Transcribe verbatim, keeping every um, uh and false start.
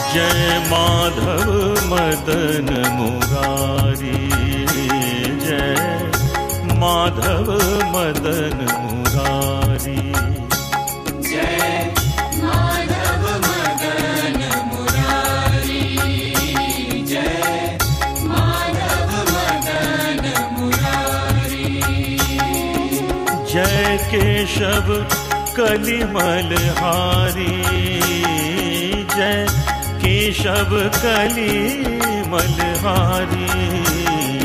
जय माधव मदन मुरारी, जय माधव मदन मुरारी। जय माधव मदन मुरारी, जय माधव मदन मुरारी। जय केशव कलिमल हारी, जय केशव कलिमल हारी।